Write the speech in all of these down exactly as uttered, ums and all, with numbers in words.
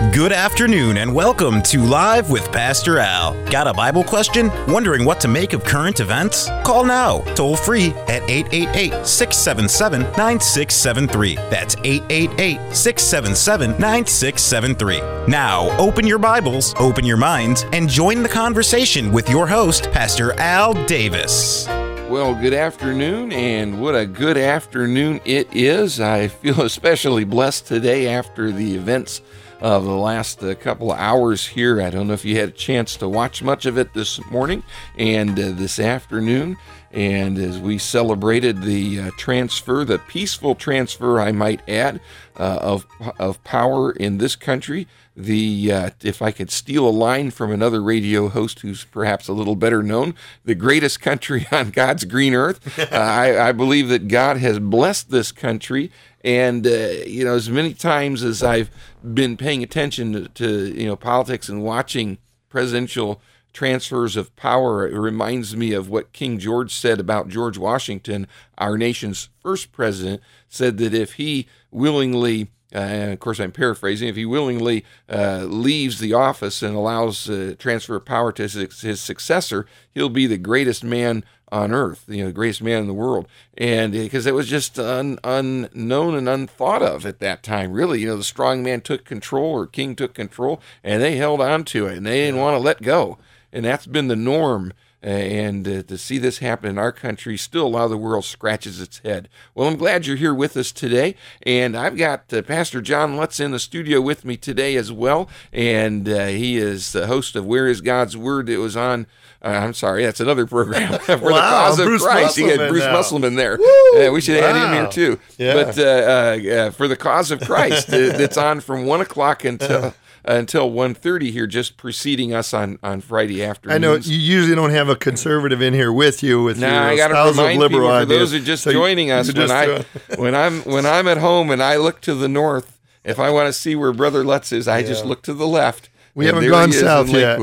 Good afternoon and welcome to Live with Pastor Al. Got a Bible question? Wondering what to make of current events? Call now, toll free at eight eight eight, six seven seven, nine six seven three. That's eight eight eight, six seven seven, nine six seven three. Now, open your Bibles, open your minds, and join the conversation with your host, Pastor Al Davis. Well, good afternoon, and what a good afternoon it is. I feel especially blessed today after the events of the last uh, couple of hours here. I don't know if you had a chance to watch much of it this morning and uh, this afternoon. And as we celebrated the uh, transfer, the peaceful transfer, I might add, uh, of of power in this country, the uh, if I could steal a line from another radio host who's perhaps a little better known, the greatest country on God's green earth. uh, I, I believe that God has blessed this country. And, uh, you know, as many times as I've been paying attention to, to, you know, politics and watching presidential transfers of power, it reminds me of what King George said about George Washington, our nation's first president, said that if he willingly, uh, and of course I'm paraphrasing, if he willingly uh, leaves the office and allows uh, transfer of power to his, his successor, he'll be the greatest man on earth, you know, the greatest man in the world. And because it was just un, unknown and unthought of at that time, really. You know, the strong man took control, or king took control, and they held on to it, and they didn't want to let go. And that's been the norm. Uh, and uh, to see this happen in our country, still a lot of the world scratches its head. Well, I'm glad you're here with us today. And I've got uh, Pastor John Lutz in the studio with me today as well. And uh, he is the host of Where is God's Word? It was on, uh, I'm sorry, that's another program, For wow, the Cause of Bruce Christ. He had Bruce now. Musselman there. Woo, uh, we should have wow. had him here too. Yeah. But uh, uh, uh, For the Cause of Christ, uh, that's on from one o'clock until... Uh, until one thirty here, just preceding us on, on Friday afternoons. I know you usually don't have a conservative in here with you with nah, your I gotta spousal remind liberal people, for ideas. those who are just So joining us, when just, I uh, when I'm when I'm at home and I look to the north, if I want to see where Brother Lutz is, I Yeah. just look to the left. We and haven't there gone he is south in yet.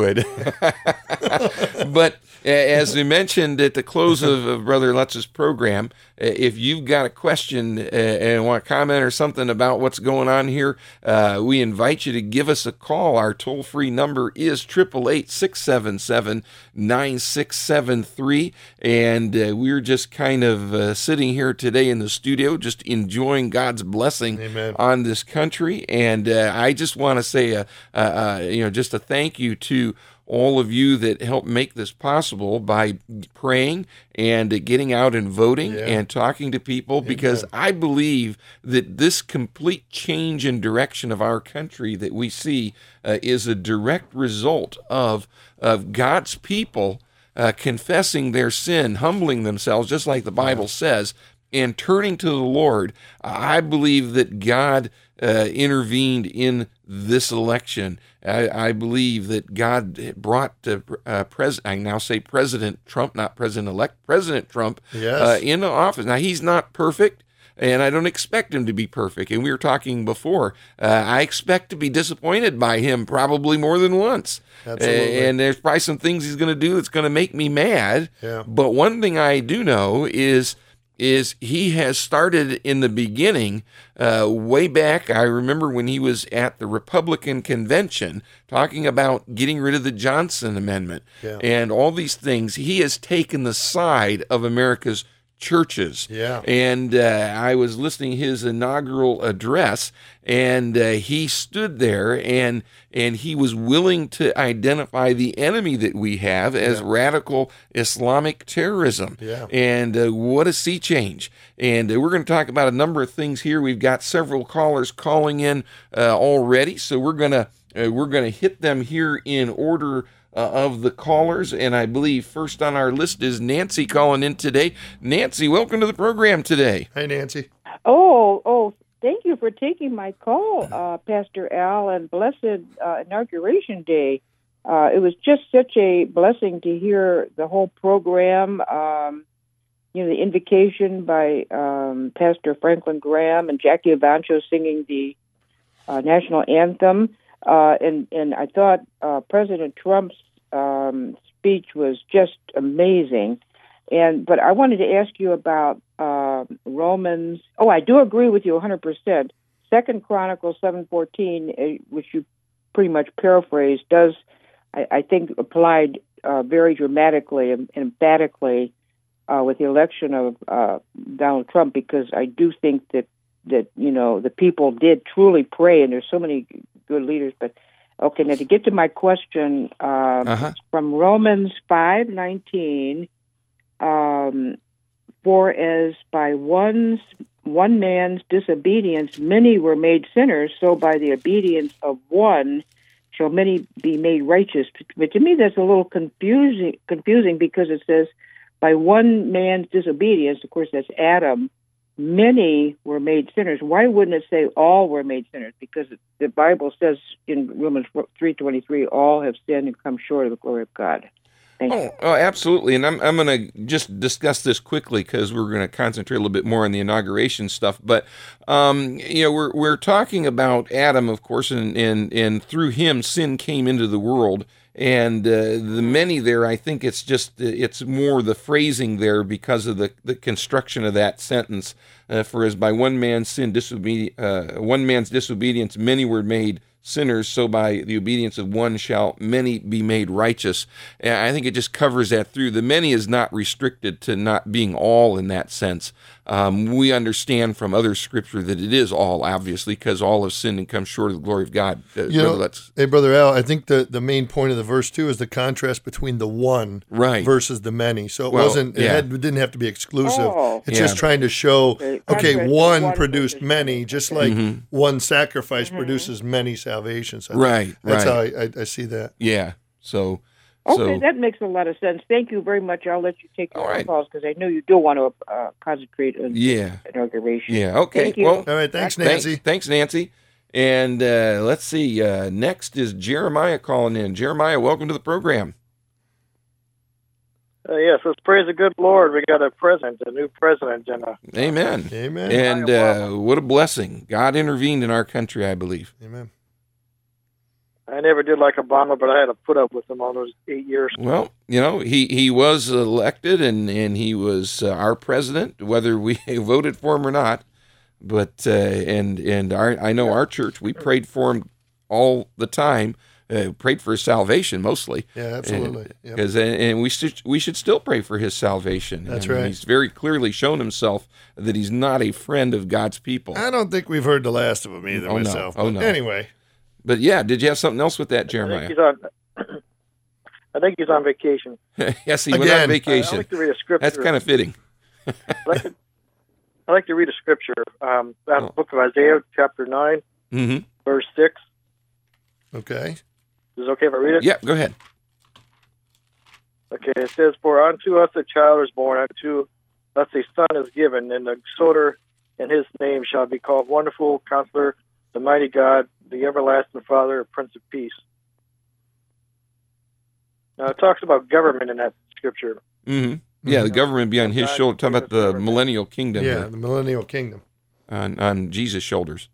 Lakewood. But uh, as we mentioned at the close of, of Brother Lutz's program, uh, if you've got a question uh, and want to comment or something about what's going on here, uh, we invite you to give us a call. Our toll-free number is eight eight eight, six seven seven, nine six seven three. And uh, we're just kind of uh, sitting here today in the studio, just enjoying God's blessing Amen. on this country. And uh, I just want to say, a, a, a, you know, just a thank you to all of you that helped make this possible by praying and getting out and voting Yeah. and talking to people, because I believe that this complete change in direction of our country that we see uh, is a direct result of, of God's people uh, confessing their sin, humbling themselves, just like the Bible says, and turning to the Lord. I believe that God uh, intervened in this election. I, I believe that God brought uh, uh, pres- I now say President Trump, not President-elect, President Trump Yes. uh, into office. Now, he's not perfect, and I don't expect him to be perfect. And we were talking before, uh, I expect to be disappointed by him probably more than once. Absolutely. Uh, and there's probably some things he's going to do that's going to make me mad. Yeah. But one thing I do know is is he has started in the beginning, uh, way back. I remember when he was at the Republican convention talking about getting rid of the Johnson Amendment Yeah. and all these things. He has taken the side of America's churches. Yeah. And uh, I was listening to his inaugural address, and uh, he stood there and and he was willing to identify the enemy that we have as Yeah. radical Islamic terrorism. Yeah. And uh, what a sea change. And uh, we're going to talk about a number of things here. We've got several callers calling in uh, already, so we're going to uh, we're going to hit them here in order Uh, of the callers, and I believe first on our list is Nancy calling in today. Nancy, welcome to the program today. Hey, Nancy. Oh, oh, thank you for taking my call, uh, Pastor Al, and blessed uh, Inauguration Day. Uh, it was just such a blessing to hear the whole program, um, you know, the invocation by um, Pastor Franklin Graham and Jackie Evancho singing the uh, national anthem. Uh, and, and I thought uh, President Trump's um, speech was just amazing. And but I wanted to ask you about uh, Romans. Oh, I do agree with you one hundred percent. Second Chronicles seven fourteen, uh, which you pretty much paraphrased, does, I, I think, applied uh, very dramatically and emphatically uh, with the election of uh, Donald Trump, because I do think that, that, you know, the people did truly pray, and there's so many good leaders. But, okay, now to get to my question, uh, Uh-huh. from Romans five nineteen, um, for as by one's one man's disobedience many were made sinners, so by the obedience of one shall many be made righteous. But to me, that's a little confusing, confusing because it says, by one man's disobedience, of course, that's Adam, many were made sinners. Why wouldn't it say all were made sinners? Because the Bible says in Romans three twenty-three, all have sinned and come short of the glory of God. Thank you. Oh, oh, absolutely. And I'm I'm going to just discuss this quickly because we're going to concentrate a little bit more on the inauguration stuff. But um, you know, we're we're talking about Adam, of course, and and and through him sin came into the world. And uh, the many there, I think it's just it's more the phrasing there because of the, the construction of that sentence. Uh, for as by one man's sin, disobedi- uh, one man's disobedience, many were made sinners, so by the obedience of one shall many be made righteous. And I think it just covers that through. The many is not restricted to not being all in that sense. Um, we understand from other scripture that it is all, obviously, because all have sinned and come short of the glory of God. Uh, You know, that's, hey, Brother Al, I think the, the main point of the verse, too, is the contrast between the one Right. versus the many. So it Well, wasn't, it, yeah. had, it didn't have to be exclusive. Oh. It's Yeah. just trying to show, Okay, okay, contrast one one produced versus many, many. just like Mhm. one sacrifice produces many salvations. I think Right, That's right. how I, I, I see that. Yeah. So, Okay, so that makes a lot of sense. Thank you very much. I'll let you take All your right. calls because I know you do want to uh, concentrate on yeah, inauguration. yeah. Okay. Thank you. Well, All right, thanks, thanks, Nancy. thanks, Nancy. And uh, let's see. Uh, next is Jeremiah calling in. Jeremiah, welcome to the program. Uh, yes, let's praise the good Lord. We got a president, a new president, and a, Amen. Amen. And uh, what a blessing. God intervened in our country, I believe. Amen. I never did like Obama, but I had to put up with him all those eight years. Well, you know, he, he was elected and, and he was uh, our president, whether we voted for him or not. But uh, and and our I know our church, we prayed for him all the time. Uh, prayed for his salvation mostly. Yeah, absolutely. Yep. Because and, and we should we should still pray for his salvation. That's And right. He's very clearly shown himself that he's not a friend of God's people. I don't think we've heard the last of him either Oh, no. myself. Oh, but no. Anyway, But yeah, did you have something else with that, I think Jeremiah? he's on. I think he's on vacation. Yes, he went Again. on I, I vacation. like to read a scripture. That's kind of fitting. I like to, I like to read a scripture um, out of Oh. the book of Isaiah, chapter nine, hmm verse six. okay. Is it okay if I read it? Yeah, go ahead. Okay, it says, "For unto us a child is born, unto us a son is given, and the soldier and his name shall be called Wonderful Counselor, the Mighty God, the Everlasting Father, Prince of Peace." Now, it talks about government in that scripture. hmm Yeah, the government be on his God shoulder. Talking gave about us the government. millennial kingdom Yeah, here, the millennial kingdom. on on Jesus' shoulders.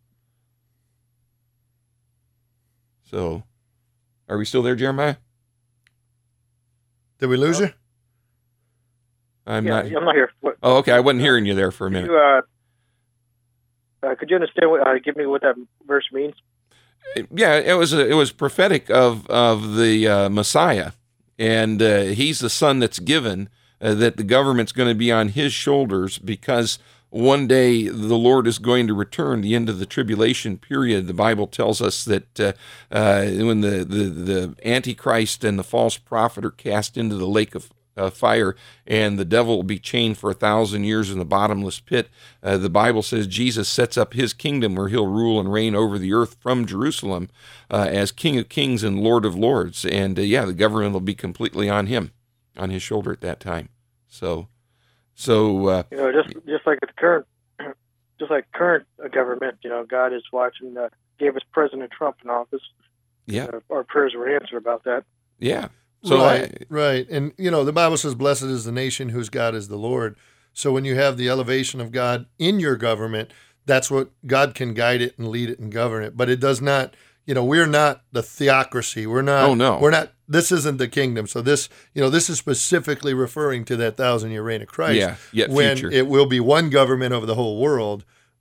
So, are we still there, Jeremiah? Did we lose you? I'm yeah, not. I'm not here. What, Oh, okay. I wasn't hearing you there for a could minute. you, uh, uh, could you understand what? Uh, give me what that verse means. Yeah, it was it was prophetic of of the uh, Messiah, and uh, he's the son that's given. Uh, that the government's going to be on his shoulders because one day the Lord is going to return. The end of the tribulation period. The Bible tells us that uh, uh, when the, the the Antichrist and the false prophet are cast into the lake of Uh, fire, and the devil will be chained for a thousand years in the bottomless pit. Uh, the Bible says Jesus sets up his kingdom where he'll rule and reign over the earth from Jerusalem uh, as King of Kings and Lord of Lords. And uh, yeah, the government will be completely on him, on his shoulder at that time. So, so uh, You know, just just like the current, just like current uh, government. You know, God is watching. Uh, gave us President Trump in office. yeah, Uh, our prayers were answered about that. yeah. So right, I, right. And, you know, the Bible says, blessed is the nation whose God is the Lord. So when you have the elevation of God in your government, that's what God can guide it and lead it and govern it. But it does not, you know, we're not the theocracy. We're not, Oh, no. we're not, this isn't the kingdom. So this, you know, this is specifically referring to that thousand year reign of Christ. Yeah, yet when future. it will be one government over the whole world.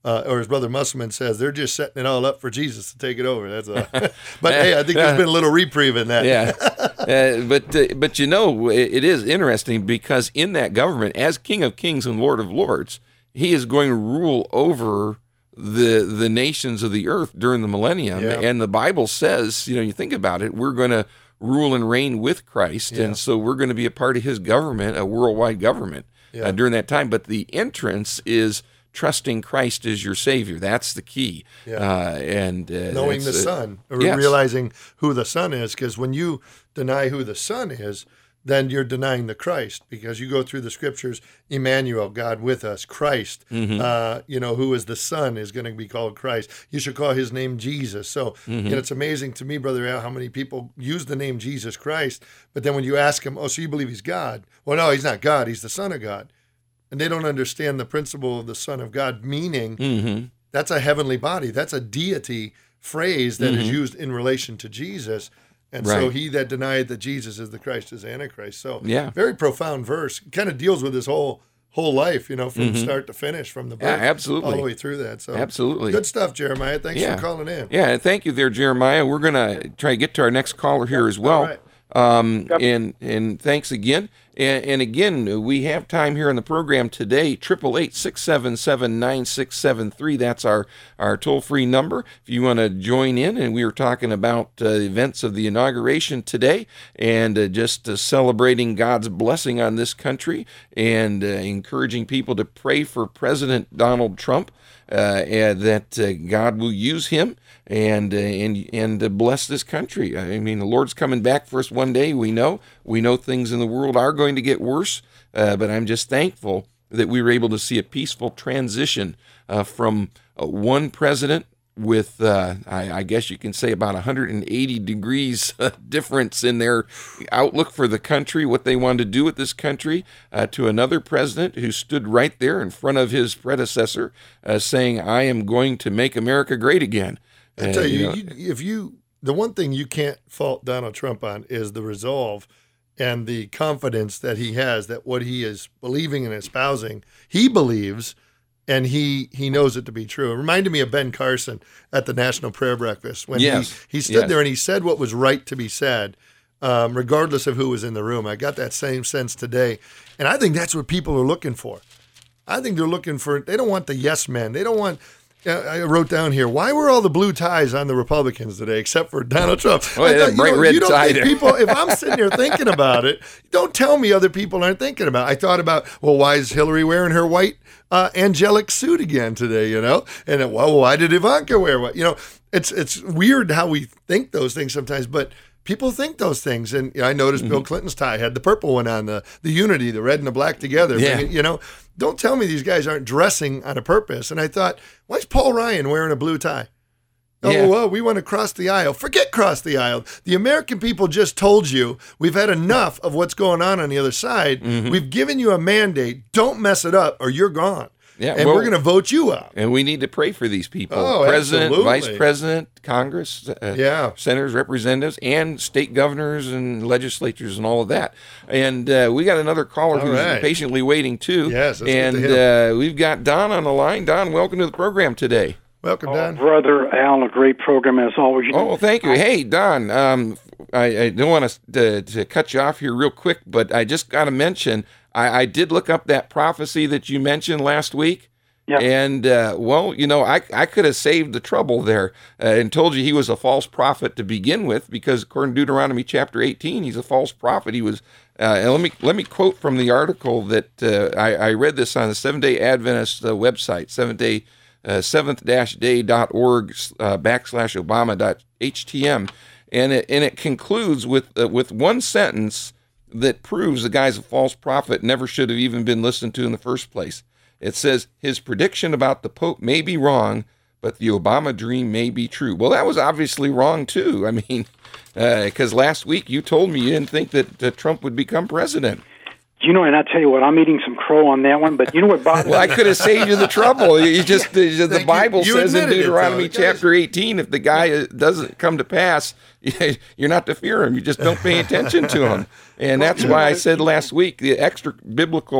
Uh, or as Brother Musselman says, they're just setting it all up for Jesus to take it over. That's all. But hey, I think there's been a little reprieve in that. Yeah, uh, but uh, but you know, it, it is interesting because in that government, as King of Kings and Lord of Lords, he is going to rule over the the nations of the earth during the millennium. Yeah. And the Bible says, you know, you think about it, we're going to rule and reign with Christ, Yeah. and so we're going to be a part of his government, a worldwide government Yeah. uh, during that time. But the entrance is trusting Christ as your Savior. That's the key. Yeah. Uh, and uh, Knowing the that's, uh, Son, or yes. realizing who the Son is, because when you deny who the Son is, then you're denying the Christ, because you go through the scriptures, Emmanuel, God with us, Christ, Mm-hmm. uh, you know, who is the Son is going to be called Christ. You should call his name Jesus. So, Mm-hmm. you know, it's amazing to me, Brother Al, how many people use the name Jesus Christ, but then when you ask them, oh, so you believe he's God? Well, no, he's not God. He's the Son of God. And they don't understand the principle of the Son of God, meaning Mhm. that's a heavenly body. That's a deity phrase that is Mhm. used in relation to Jesus. And so Right. he that denieth that Jesus is the Christ is Antichrist. So Yeah. very profound verse. Kind of deals with his whole whole life, you know, from start to finish, from the birth Yeah, absolutely. all the way through that. So Absolutely. good stuff, Jeremiah. Thanks Yeah. for calling in. Yeah, and thank you there, Jeremiah. We're going to try to get to our next caller here as well. All right. Um, and and thanks again. And, and again, we have time here on the program today, eight eight eight, six seven seven, nine six seven three. That's our, our toll-free number if you want to join in. And we were talking about uh, the events of the inauguration today and uh, just uh, celebrating God's blessing on this country and uh, encouraging people to pray for President Donald Trump. Uh, and that uh, God will use him and uh, and and uh, bless this country. I mean, the Lord's coming back for us one day. We know we know things in the world are going to get worse, uh, but I'm just thankful that we were able to see a peaceful transition uh, from uh, one president with, uh, I, I guess you can say, about one hundred eighty degrees uh, difference in their outlook for the country, what they wanted to do with this country, uh, to another president who stood right there in front of his predecessor uh, saying, I am going to make America great again. I Uh, tell you, know, you, if you, the one thing you can't fault Donald Trump on is the resolve and the confidence that he has that what he is believing and espousing, he believes, and he he knows it to be true. It reminded me of Ben Carson at the National Prayer Breakfast when Yes. he, he stood Yes. there and he said what was right to be said, um, regardless of who was in the room. I got that same sense today. And I think that's what people are looking for. I think they're looking for, they don't want the yes men. They don't want, I wrote down here, why were all the blue ties on the Republicans today, except for Donald Trump? Oh, I yeah, thought, you bright know, red you don't tie think there. people, if I'm sitting here thinking about it, don't tell me other people aren't thinking about it. I thought about, well, why is Hillary wearing her white uh, angelic suit again today, you know? And then, well, why did Ivanka wear what? You know, it's it's weird how we think those things sometimes, but people think those things. And you know, I noticed Mm-hmm. Bill Clinton's tie had the purple one on, the, the unity, the red and the black together. Yeah. You know, don't tell me these guys aren't dressing on a purpose. And I thought, why is Paul Ryan wearing a blue tie? Oh, Yeah. well, we want to cross the aisle. Forget cross the aisle. The American people just told you we've had enough of what's going on on the other side. Mm-hmm. We've given you a mandate. Don't mess it up or you're gone. Yeah, and well- we're going to vote you out. And we need to pray for these people. Oh, President, absolutely. Vice President, Congress, uh, Yeah. senators, representatives, and state governors and legislatures and all of that. And uh, we got another caller All who's right. patiently waiting too. Yes, let's get and to uh, we've got Don on the line. Don, welcome to the program today. Welcome, Oh, Don. brother Al, a great program as always. You know, Oh, thank you. Hey, Don, um, I, I don't want to, to cut you off here real quick, but I just got to mention, I, I did look up that prophecy that you mentioned last week. Yeah. And, uh, well, you know, I, I could have saved the trouble there uh, and told you he was a false prophet to begin with, because according to Deuteronomy chapter eighteen, he's a false prophet. He was, uh, and let me let me quote from the article that uh, I, I read this on the Seventh-day Adventist uh, website, seventh day, uh, seventh dash day dot org uh, backslash Obama dot H T M. And it, and it concludes with uh, with one sentence that proves the guy's a false prophet, never should have even been listened to in the first place. It says, his prediction about the Pope may be wrong, but the Obama dream may be true. Well, that was obviously wrong, too. I mean, because uh, last week you told me you didn't think that uh, Trump would become president. you know, and I tell you what, I'm eating some crow on that one. But you know what bothers Well, I could have saved you the trouble. You just the, the Thank you. Bible You says in admitted it, Deuteronomy though. Guys- chapter eighteen, if the guy doesn't come to pass, you're not to fear him. You just don't pay attention to him. And that's why I said last week the extra biblical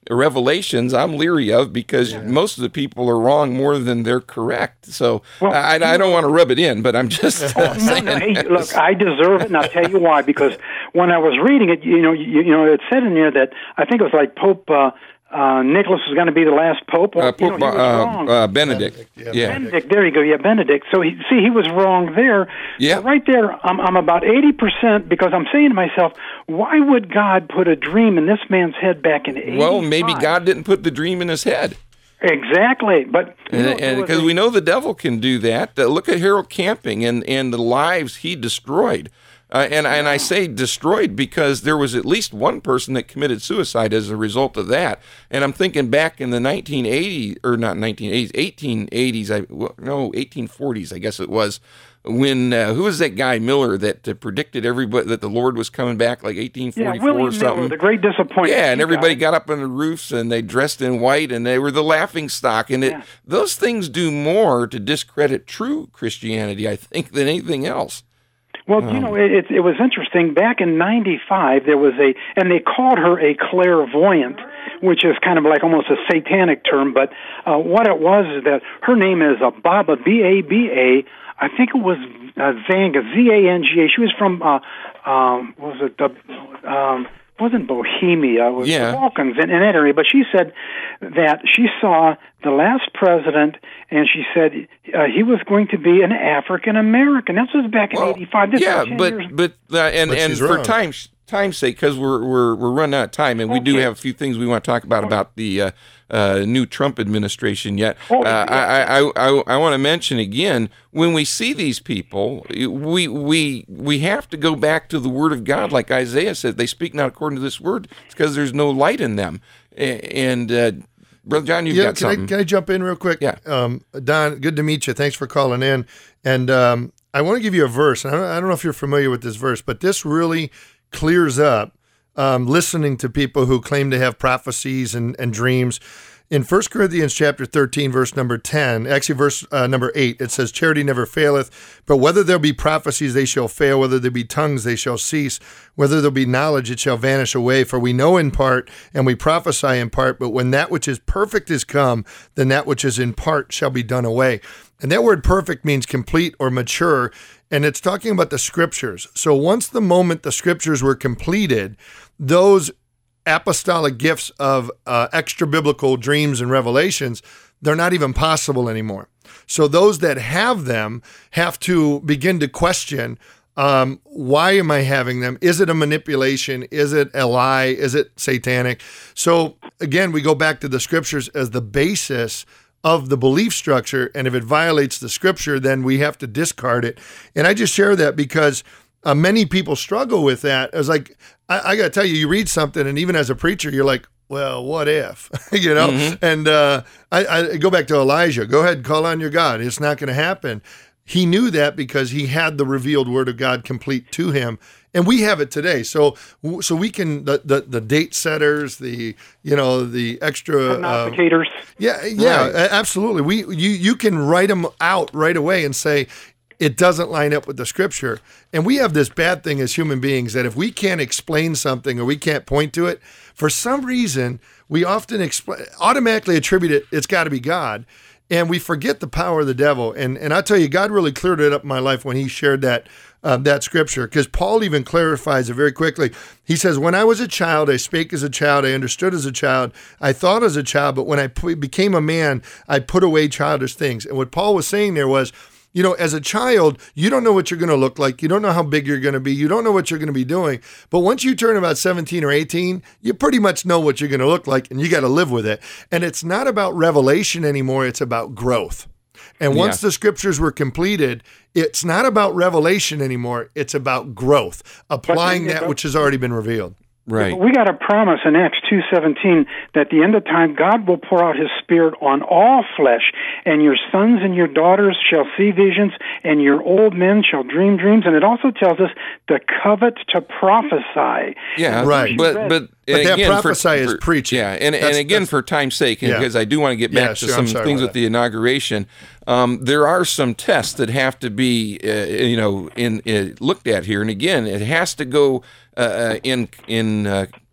Revelations, I'm leery of because yeah. most of the people are wrong more than they're correct. So well, I, I don't want to rub it in, but I'm just oh, saying. No, no, hey, look, I deserve it, and I'll tell you why. Because when I was reading it, you know, you, you know, it said in there that I think it was like Pope uh, uh, Nicholas was going to be the last pope. Well, uh, Pope you know, uh, uh, Benedict. Benedict. Yeah, yeah. Benedict. There you go. Yeah, Benedict. So he, see, he was wrong there. Yeah. So right there, I'm, I'm about eighty percent because I'm saying to myself, why would God put a dream in this man's head back in eighty-five? Well, maybe God didn't put the dream in his head. Exactly, but and because we know the devil can do that. Uh, look at Harold Camping and, and the lives he destroyed. Uh, and and I say destroyed because there was at least one person that committed suicide as a result of that. And I'm thinking back in the nineteen eighties, or not nineteen eighties, eighteen eighties, I, no, eighteen forties, I guess it was, when, uh, who was that guy, Miller, that uh, predicted everybody that the Lord was coming back, like eighteen forty-four yeah, William or something? Miller, the great disappointment. Yeah, and everybody got up on the roofs and they dressed in white and they were the laughing stock. And it, yeah. those things do more to discredit true Christianity, I think, than anything else. Well, um, you know, it, it, it was interesting. Back in ninety-five, there was a, and they called her a clairvoyant, which is kind of like almost a satanic term. But uh, what it was is that her name is uh, Baba, B A B A. I think it was uh, Zanga, Z A N G A. She was from, uh, um, was it the, um, wasn't Bohemia, it was yeah. the Balkans in, in that area. But she said that she saw the last president, and she said uh, he was going to be an African American. That was back in well, eighty-five. This yeah, years. but but uh, and but and for wrong. time's time's sake, because we're we're we're running out of time, and okay. we do have a few things we want to talk about about the uh, uh, new Trump administration. Yet, oh, uh, yeah. I I I, I want to mention again, when we see these people, we we we have to go back to the Word of God, like Isaiah said. They speak not according to this word, it's because there's no light in them, and. Uh, Brother John, you've yeah, got can something. I, can I jump in real quick? Yeah. Um, Don, good to meet you. Thanks for calling in. And um, I want to give you a verse. I don't, I don't know if you're familiar with this verse, but this really clears up um, listening to people who claim to have prophecies and, and dreams. In First Corinthians chapter thirteen, verse number ten, actually verse uh, number eight, it says, charity never faileth, but whether there be prophecies, they shall fail. Whether there be tongues, they shall cease. Whether there be knowledge, it shall vanish away. For we know in part, and we prophesy in part, but when that which is perfect is come, then that which is in part shall be done away. And that word perfect means complete or mature, and it's talking about the scriptures. So once the moment the scriptures were completed, those apostolic gifts of uh, extra biblical dreams and revelations, they're not even possible anymore. So those that have them have to begin to question, um, why am I having them? Is it a manipulation? Is it a lie? Is it satanic? So again, we go back to the scriptures as the basis of the belief structure. And if it violates the scripture, then we have to discard it. And I just share that because Uh, many people struggle with that. It's like, I, I got to tell you, you read something, and even as a preacher, you're like, well, what if? you know? Mm-hmm. And uh, I, I go back to Elijah. Go ahead and call on your God. It's not going to happen. He knew that because he had the revealed word of God complete to him. And we have it today. So so we can, the the, the date setters, the, you know, the extra. Prognosticators. Uh, yeah, yeah, right. absolutely. We you You can write them out right away and say, it doesn't line up with the scripture. And we have this bad thing as human beings that if we can't explain something or we can't point to it, for some reason, we often expl- automatically attribute it, it's got to be God. And we forget the power of the devil. And and I tell you, God really cleared it up in my life when he shared that uh, that scripture, because Paul even clarifies it very quickly. He says, when I was a child, I spake as a child, I understood as a child, I thought as a child, but when I p- became a man, I put away childish things. And what Paul was saying there was, you know, as a child, you don't know what you're going to look like. You don't know how big you're going to be. You don't know what you're going to be doing. But once you turn about seventeen or eighteen, you pretty much know what you're going to look like, and you got to live with it. And it's not about revelation anymore. It's about growth. And once yeah. the scriptures were completed, it's not about revelation anymore. It's about growth, applying that which has already been revealed. Right. We got a promise in Acts two seventeen that at the end of time, God will pour out his spirit on all flesh, and your sons and your daughters shall see visions, and your old men shall dream dreams. And it also tells us to covet to prophesy. Yeah, right. But, but, but again, that prophesy for, is for, preaching. Yeah, and, and again, for time's sake, yeah. because I do want to get back yeah, to sure, some things with that. the inauguration, um, there are some tests that have to be, uh, you know, in, in looked at here. And again, it has to go uh, in in uh,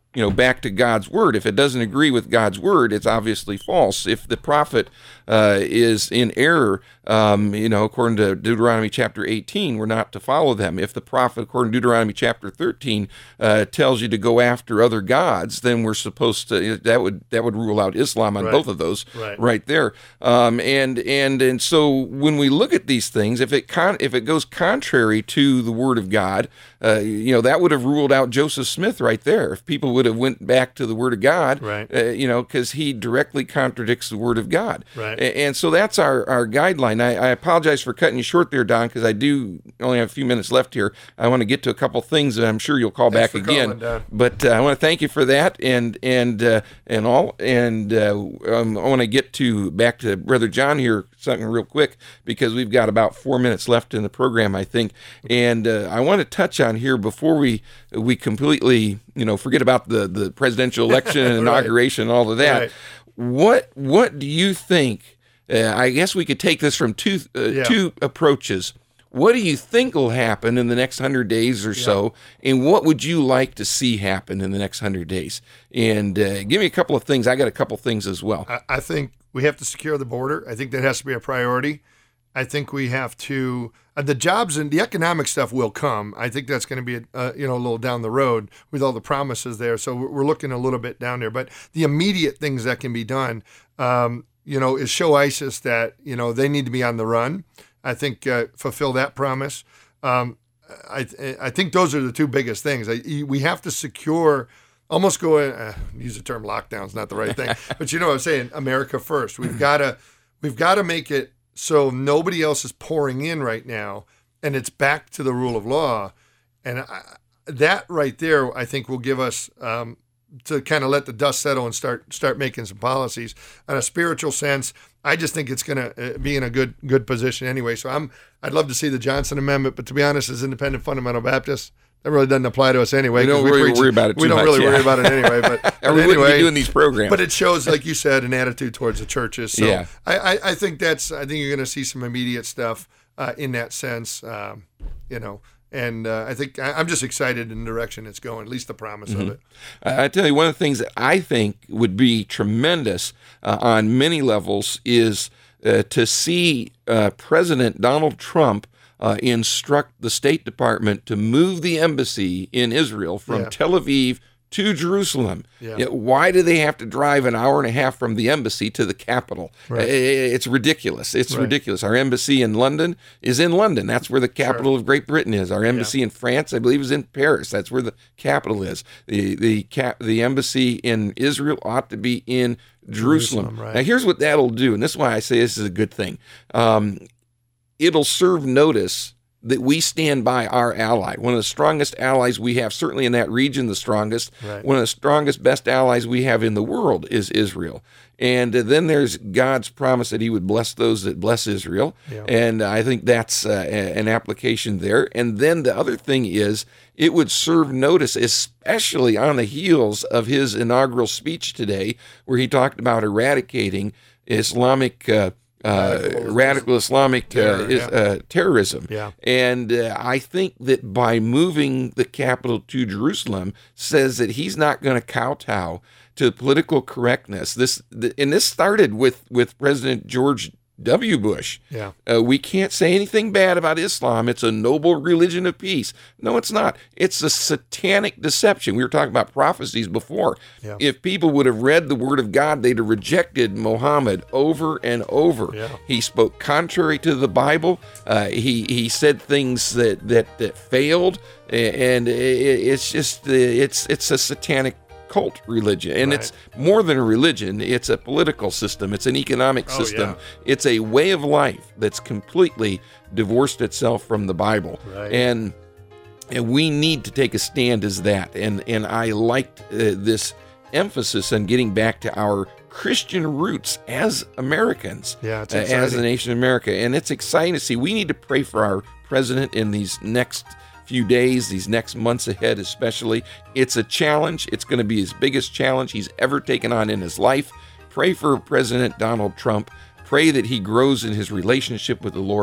you know, back to God's word. If it doesn't agree with God's word, it's obviously false. If the prophet uh, is in error, um, you know, according to Deuteronomy chapter eighteen, we're not to follow them. If the prophet, according to Deuteronomy chapter thirteen, uh, tells you to go after other gods, then we're supposed to. That would that would rule out Islam on Right. both of those, Right. right there. Um, and and and so when we look at these things, if it con- if it goes contrary to the word of God, uh, you know, that would have ruled out Joseph Smith right there. If people would have went back to the word of God, Right. uh, you know, because he directly contradicts the word of God. Right. A- And so that's our, our guideline. I, I apologize for cutting you short there, Don, because I do only have a few minutes left here. I want to get to a couple things that I'm sure you'll call Thanks back for again. calling, Don. But uh, I want to thank you for that and and uh, and all. And uh, um, I want to get to back to Brother John here something real quick because we've got about four minutes left in the program, I think. And uh, I want to touch on here before we we completely you know forget about the the presidential election and Right. inauguration and all of that. Right. What what do you think? Uh, I guess we could take this from two uh, Yeah. two approaches. What do you think will happen in the next hundred days or so, and what would you like to see happen in the next hundred days? And uh, give me a couple of things. I got a couple of things as well. I, I think we have to secure the border. I think that has to be a priority. I think we have to uh, the jobs and the economic stuff will come. I think that's going to be uh, you know a little down the road with all the promises there. So we're, we're looking a little bit down there. But the immediate things that can be done, um, you know, is show ISIS that you know they need to be on the run. I think uh, fulfill that promise. Um, I I think those are the two biggest things. I, we have to secure. Almost go in, uh, use the term lockdown's not the right thing, but you know what I'm saying. America first. We've got to we've got to make it so nobody else is pouring in right now, and it's back to the rule of law, and I, that right there I think will give us um, to kind of let the dust settle and start start making some policies. On a spiritual sense, I just think it's going to be in a good good position anyway. So I'm I'd love to see the Johnson Amendment, but to be honest, as independent fundamental Baptists, that really doesn't apply to us anyway. We don't 'cause really preach- worry about it We too don't much, really yeah. worry about it anyway. But, but Or we wouldn't anyway, be doing these programs. But it shows, like you said, an attitude towards the churches. So Yeah. I, I, I think that's I think you're going to see some immediate stuff uh, in that sense. Um, you know. And uh, I think I- I'm just excited in the direction it's going, at least the promise Mm-hmm. of it. I I tell you, one of the things that I think would be tremendous uh, on many levels is uh, to see uh, President Donald Trump uh, instruct the State Department to move the embassy in Israel from Yeah. Tel Aviv to Jerusalem. Yeah. Yet why do they have to drive an hour and a half from the embassy to the capital? Right. I- It's ridiculous. It's Right. ridiculous. Our embassy in London is in London. That's where the capital of Great Britain is. Our embassy in France, I believe, is in Paris. That's where the capital is. The the cap, the embassy in Israel ought to be in Jerusalem. Jerusalem, right. Now, here's what that'll do, and this is why I say this is a good thing. Um, it'll serve notice that we stand by our ally. One of the strongest allies we have, certainly in that region, the strongest. Right. One of the strongest, best allies we have in the world is Israel. And uh, then there's God's promise that he would bless those that bless Israel. Yeah. And I think that's uh, a- an application there. And then the other thing is it would serve notice, especially on the heels of his inaugural speech today, where he talked about eradicating Islamic uh, uh, Radical- radical Islamic uh, Terror, is, yeah. uh, terrorism. Yeah. And uh, I think that by moving the capital to Jerusalem says that he's not going to kowtow to political correctness. This th- and this started with with President George W. Bush. Yeah. Uh, we can't say anything bad about Islam. It's a noble religion of peace. No, it's not. It's a satanic deception. We were talking about prophecies before. Yeah. If people would have read the word of God, they'd have rejected Muhammad over and over. Yeah. He spoke contrary to the Bible. Uh, he he said things that that, that failed, a- and it, it's just uh, it's it's a satanic cult religion, and Right. it's more than a religion. It's a political system. It's an economic Oh, system. yeah. It's a way of life that's completely divorced itself from the Bible. Right. And and we need to take a stand as that. And and I liked uh, this emphasis on getting back to our Christian roots as Americans, Yeah, it's uh, as exciting. the nation of America. And it's exciting to see. We need to pray for our president in these next few days, these next months ahead especially. It's a challenge. It's going to be his biggest challenge he's ever taken on in his life. Pray for President Donald Trump. Pray that he grows in his relationship with the Lord.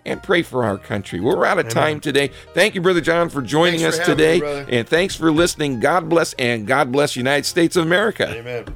and pray for our country. We're out of time today. Thank you, Brother John, for joining Thanks us for having today. me, and thanks for listening. God bless, and God bless United States of America. Amen.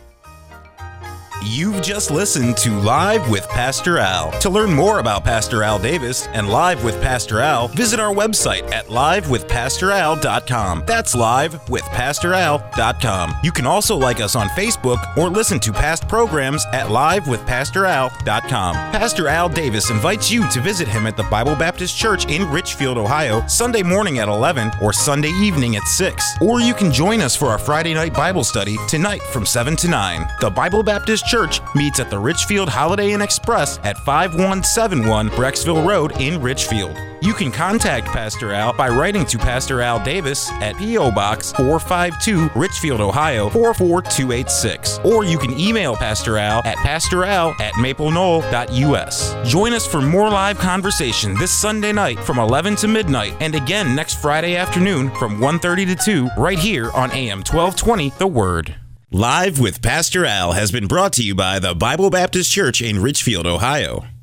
You've just listened to Live with Pastor Al. To learn more about Pastor Al Davis and Live with Pastor Al, visit our website at live with pastor al dot com. That's live with pastor al dot com. You can also like us on Facebook or listen to past programs at live with pastor al dot com. Pastor Al Davis invites you to visit him at the Bible Baptist Church in Richfield, Ohio, Sunday morning at eleven or Sunday evening at six. Or you can join us for our Friday night Bible study tonight from seven to nine. The Bible Baptist Church meets at the Richfield Holiday Inn Express at five one seven one Brecksville Road in Richfield. You can contact Pastor Al by writing to Pastor Al Davis at P O Box four five two, Richfield, Ohio four four two eight six. Or you can email Pastor Al at pastoral at maple knoll dot U S. Join us for more live conversation this Sunday night from eleven to midnight, and again next Friday afternoon from one thirty to two, right here on A M twelve twenty, The Word. Live with Pastor Al has been brought to you by the Bible Baptist Church in Richfield, Ohio.